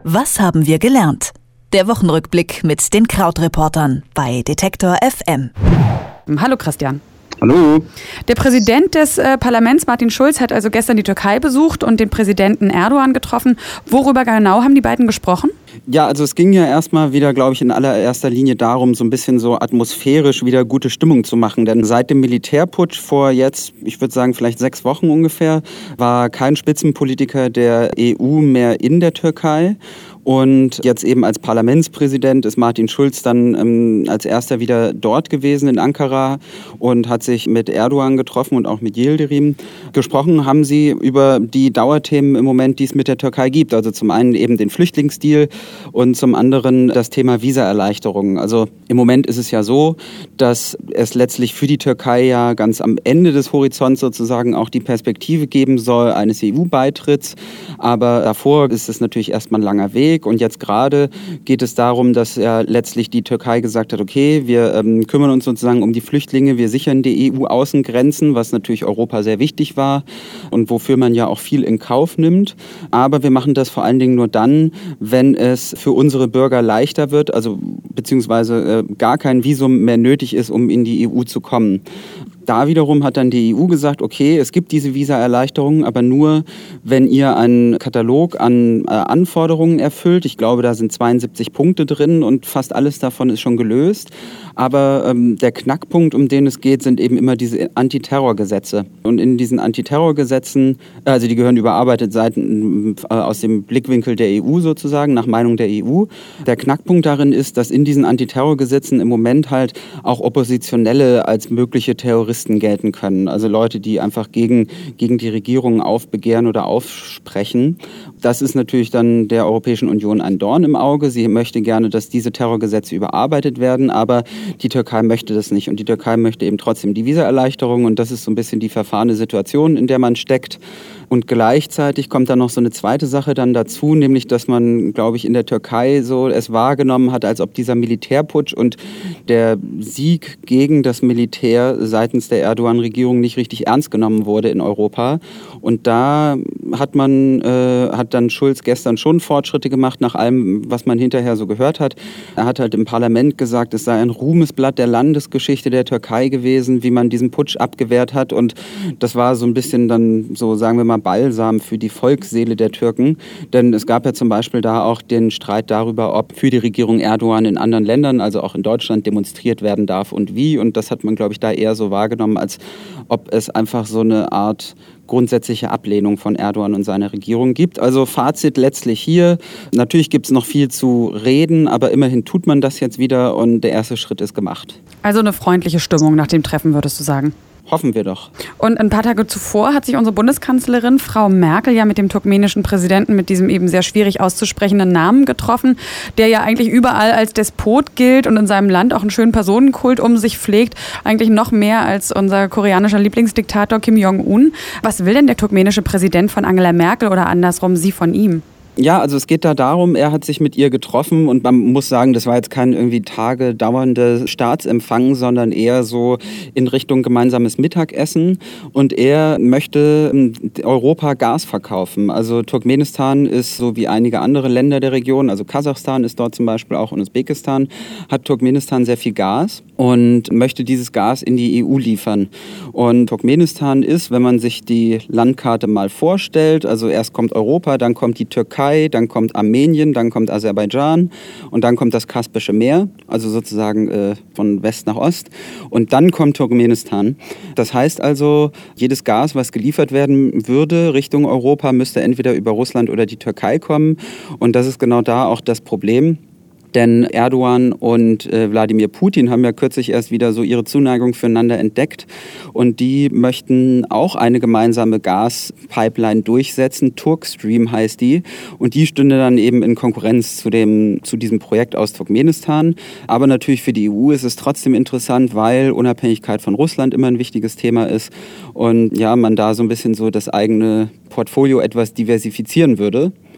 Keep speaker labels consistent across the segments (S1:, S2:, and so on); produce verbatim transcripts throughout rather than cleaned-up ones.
S1: Was haben wir gelernt? Der Wochenrückblick mit den Krautreportern bei Detektor F M.
S2: Hallo Christian.
S3: Hallo.
S2: Der Präsident des äh, Parlaments, Martin Schulz, hat also gestern die Türkei besucht und den Präsidenten Erdogan getroffen. Worüber genau haben die beiden gesprochen?
S3: Ja, also es ging ja erstmal wieder, glaube ich, in allererster Linie darum, so ein bisschen so atmosphärisch wieder gute Stimmung zu machen. Denn seit dem Militärputsch vor jetzt, ich würde sagen vielleicht sechs Wochen ungefähr, war kein Spitzenpolitiker der E U mehr in der Türkei. Und jetzt eben als Parlamentspräsident ist Martin Schulz dann ähm, als erster wieder dort gewesen in Ankara und hat sich mit Erdogan getroffen und auch mit Yildirim. Gesprochen haben sie über die Dauerthemen im Moment, die es mit der Türkei gibt. Also zum einen eben den Flüchtlingsdeal und zum anderen das Thema Visaerleichterungen. Also im Moment ist es ja so, dass es letztlich für die Türkei ja ganz am Ende des Horizonts sozusagen auch die Perspektive geben soll eines E U-Beitritts. Aber davor ist es natürlich erstmal ein langer Weg. Und jetzt gerade geht es darum, dass ja letztlich die Türkei gesagt hat, okay, wir ähm, kümmern uns sozusagen um die Flüchtlinge, wir sichern die E U-Außengrenzen, was natürlich Europa sehr wichtig war und wofür man ja auch viel in Kauf nimmt. Aber wir machen das vor allen Dingen nur dann, wenn es für unsere Bürger leichter wird, also beziehungsweise äh, gar kein Visum mehr nötig ist, um in die E U zu kommen. Da wiederum hat dann die E U gesagt, okay, es gibt diese Visaerleichterungen, aber nur, wenn ihr einen Katalog an äh, Anforderungen erfüllt. Ich glaube, da sind zweiundsiebzig Punkte drin und fast alles davon ist schon gelöst. Aber ähm, der Knackpunkt, um den es geht, sind eben immer diese Antiterrorgesetze. Und in diesen Antiterrorgesetzen, also die gehören überarbeitet seit, äh, aus dem Blickwinkel der E U sozusagen, nach Meinung der E U. Der Knackpunkt darin ist, dass in diesen Antiterrorgesetzen im Moment halt auch Oppositionelle als mögliche Terroristen gelten können. Also Leute, die einfach gegen, gegen die Regierung aufbegehren oder aufsprechen. Das ist natürlich dann der Europäischen Union ein Dorn im Auge. Sie möchte gerne, dass diese Terrorgesetze überarbeitet werden, aber die Türkei möchte das nicht. Und die Türkei möchte eben trotzdem die Visaerleichterung. Und das ist so ein bisschen die verfahrene Situation, in der man steckt. Und gleichzeitig kommt dann noch so eine zweite Sache dann dazu, nämlich, dass man, glaube ich, in der Türkei so es wahrgenommen hat, als ob dieser Militärputsch und der Sieg gegen das Militär seitens der Erdogan-Regierung nicht richtig ernst genommen wurde in Europa. Und da hat man, äh, hat dann Schulz gestern schon Fortschritte gemacht, nach allem, was man hinterher so gehört hat. Er hat halt im Parlament gesagt, es sei ein Ruhmesblatt der Landesgeschichte der Türkei gewesen, wie man diesen Putsch abgewehrt hat. Und das war so ein bisschen dann, so sagen wir mal, Balsam für die Volksseele der Türken. Denn es gab ja zum Beispiel da auch den Streit darüber, ob für die Regierung Erdogan in anderen Ländern, also auch in Deutschland, demonstriert werden darf und wie. Und das hat man, glaube ich, da eher so wahrgenommen, als ob es einfach so eine Art grundsätzliche Ablehnung von Erdogan und seiner Regierung gibt. Also Fazit letztlich hier. Natürlich gibt es noch viel zu reden, aber immerhin tut man das jetzt wieder und der erste Schritt ist gemacht.
S2: Also eine freundliche Stimmung nach dem Treffen, würdest du sagen?
S3: Hoffen wir doch.
S2: Und ein paar Tage zuvor hat sich unsere Bundeskanzlerin Frau Merkel ja mit dem turkmenischen Präsidenten mit diesem eben sehr schwierig auszusprechenden Namen getroffen, der ja eigentlich überall als Despot gilt und in seinem Land auch einen schönen Personenkult um sich pflegt, eigentlich noch mehr als unser koreanischer Lieblingsdiktator Kim Jong-un. Was will denn der turkmenische Präsident von Angela Merkel oder andersrum sie von ihm?
S3: Ja, also es geht da darum, er hat sich mit ihr getroffen und man muss sagen, das war jetzt kein irgendwie Tage dauernde Staatsempfang, sondern eher so in Richtung gemeinsames Mittagessen und er möchte Europa Gas verkaufen. Also Turkmenistan ist so wie einige andere Länder der Region, also Kasachstan ist dort zum Beispiel auch und Usbekistan, hat Turkmenistan sehr viel Gas und möchte dieses Gas in die E U liefern. Und Turkmenistan ist, wenn man sich die Landkarte mal vorstellt, also erst kommt Europa, dann kommt die Türkei, dann kommt Armenien, dann kommt Aserbaidschan und dann kommt das Kaspische Meer, also sozusagen äh, von West nach Ost und dann kommt Turkmenistan. Das heißt also, jedes Gas, was geliefert werden würde Richtung Europa, müsste entweder über Russland oder die Türkei kommen und das ist genau da auch das Problem. Denn Erdogan und äh, Wladimir Putin haben ja kürzlich erst wieder so ihre Zuneigung füreinander entdeckt. Und die möchten auch eine gemeinsame Gaspipeline durchsetzen. Turkstream heißt die. Und die stünde dann eben in Konkurrenz zu, dem, zu diesem Projekt aus Turkmenistan. Aber natürlich für die E U ist es trotzdem interessant, weil Unabhängigkeit von Russland immer ein wichtiges Thema ist. Und ja, man da so ein bisschen so das eigene Portfolio etwas diversifizieren würde.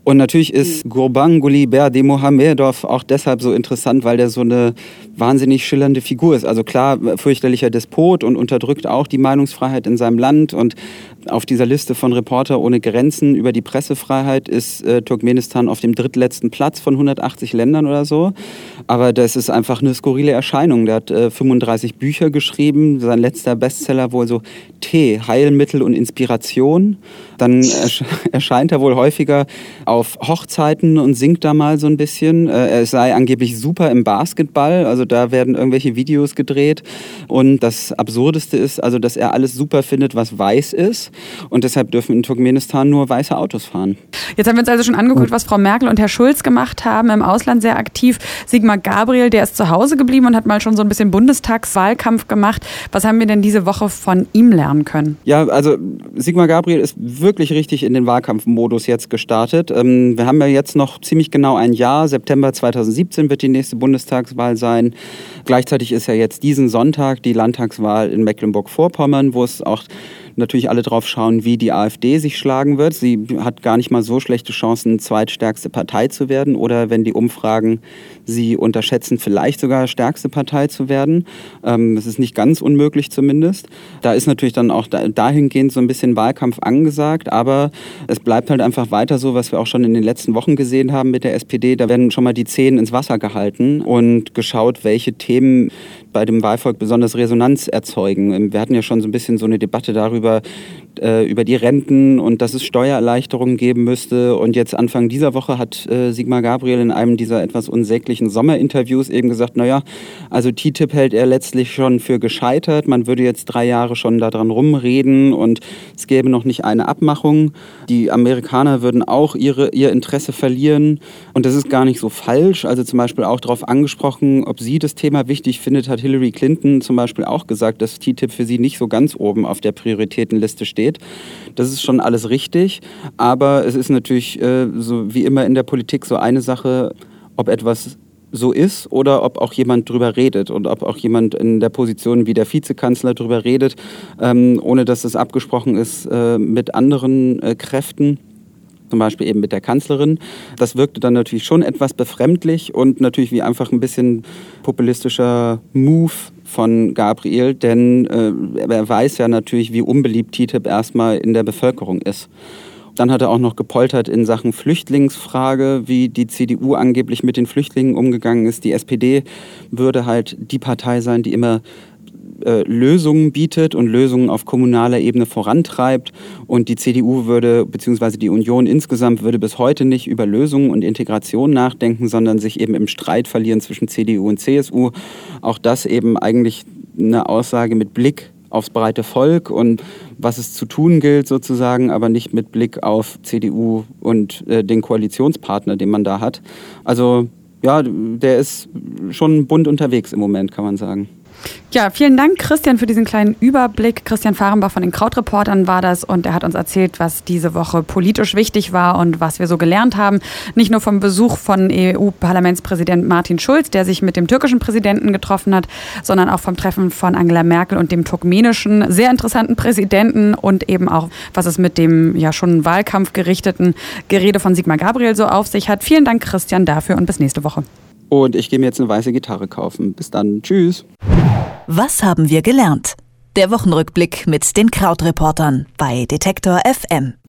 S3: Und natürlich ist Gurbanguly Berdimuhamedov auch deshalb so interessant, weil der so eine wahnsinnig schillernde Figur ist. Also klar, fürchterlicher Despot und unterdrückt auch die Meinungsfreiheit in seinem Land. Und auf dieser Liste von Reporter ohne Grenzen über die Pressefreiheit ist äh, Turkmenistan auf dem drittletzten Platz von hundertachtzig Ländern oder so. Aber das ist einfach eine skurrile Erscheinung. Der hat äh, fünfunddreißig Bücher geschrieben. Sein letzter Bestseller wohl so Tee, Heilmittel und Inspiration. Dann ersch- erscheint er wohl häufiger auf Hochzeiten und singt da mal so ein bisschen. Äh, er sei angeblich super im Basketball. Also da werden irgendwelche Videos gedreht. Und das Absurdeste ist, also, dass er alles super findet, was weiß ist. Und deshalb dürfen in Turkmenistan nur weiße Autos fahren.
S2: Jetzt haben wir uns also schon angeguckt, was Frau Merkel und Herr Schulz gemacht haben, im Ausland sehr aktiv. Sigmar Gabriel, der ist zu Hause geblieben und hat mal schon so ein bisschen Bundestagswahlkampf gemacht. Was haben wir denn diese Woche von ihm lernen können?
S3: Ja, also Sigmar Gabriel ist wirklich richtig in den Wahlkampfmodus jetzt gestartet. Ähm, wir haben ja jetzt noch ziemlich genau ein Jahr. September zweitausendsiebzehn wird die nächste Bundestagswahl sein. Gleichzeitig ist ja jetzt diesen Sonntag die Landtagswahl in Mecklenburg-Vorpommern, wo es auch natürlich alle drauf schauen, wie die AfD sich schlagen wird. Sie hat gar nicht mal so schlechte Chancen, zweitstärkste Partei zu werden oder, wenn die Umfragen sie unterschätzen, vielleicht sogar stärkste Partei zu werden. Ähm, das ist nicht ganz unmöglich zumindest. Da ist natürlich dann auch dahingehend so ein bisschen Wahlkampf angesagt, aber es bleibt halt einfach weiter so, was wir auch schon in den letzten Wochen gesehen haben mit der S P D. Da werden schon mal die Zehen ins Wasser gehalten und geschaut, welche Themen bei dem Wahlvolk besonders Resonanz erzeugen. Wir hatten ja schon so ein bisschen so eine Debatte darüber, äh, über die Renten und dass es Steuererleichterungen geben müsste. Und jetzt Anfang dieser Woche hat äh, Sigmar Gabriel in einem dieser etwas unsäglichen Sommerinterviews eben gesagt, naja, also T T I P hält er letztlich schon für gescheitert. Man würde jetzt drei Jahre schon daran rumreden und es gäbe noch nicht eine Abmachung. Die Amerikaner würden auch ihre, ihr Interesse verlieren. Und das ist gar nicht so falsch. Also zum Beispiel auch darauf angesprochen, ob sie das Thema wichtig findet, hat Hillary Clinton zum Beispiel auch gesagt, dass T T I P für sie nicht so ganz oben auf der Prioritätenliste steht. Das ist schon alles richtig, aber es ist natürlich äh, so wie immer in der Politik so eine Sache, ob etwas so ist oder ob auch jemand drüber redet und ob auch jemand in der Position wie der Vizekanzler drüber redet, ähm, ohne dass es abgesprochen ist äh, mit anderen äh, Kräften. Zum Beispiel eben mit der Kanzlerin. Das wirkte dann natürlich schon etwas befremdlich und natürlich wie einfach ein bisschen populistischer Move von Gabriel, denn äh, er weiß ja natürlich, wie unbeliebt T T I P erstmal in der Bevölkerung ist. Dann hat er auch noch gepoltert in Sachen Flüchtlingsfrage, wie die C D U angeblich mit den Flüchtlingen umgegangen ist. Die S P D würde halt die Partei sein, die immer Lösungen bietet und Lösungen auf kommunaler Ebene vorantreibt. Und die C D U würde, beziehungsweise die Union insgesamt, würde bis heute nicht über Lösungen und Integration nachdenken, sondern sich eben im Streit verlieren zwischen C D U und C S U. Auch das eben eigentlich eine Aussage mit Blick aufs breite Volk und was es zu tun gilt sozusagen, aber nicht mit Blick auf C D U und äh, den Koalitionspartner, den man da hat. Also ja, der ist schon bunt unterwegs im Moment, kann man sagen.
S2: Ja, vielen Dank, Christian, für diesen kleinen Überblick. Christian Fahrenbach von den Krautreportern war das und er hat uns erzählt, was diese Woche politisch wichtig war und was wir so gelernt haben. Nicht nur vom Besuch von E U-Parlamentspräsident Martin Schulz, der sich mit dem türkischen Präsidenten getroffen hat, sondern auch vom Treffen von Angela Merkel und dem turkmenischen sehr interessanten Präsidenten und eben auch, was es mit dem ja schon Wahlkampf gerichteten Gerede von Sigmar Gabriel so auf sich hat. Vielen Dank, Christian, dafür und bis nächste Woche.
S3: Und ich gehe mir jetzt eine weiße Gitarre kaufen. Bis dann. Tschüss.
S1: Was haben wir gelernt? Der Wochenrückblick mit den Krautreportern bei Detektor F M.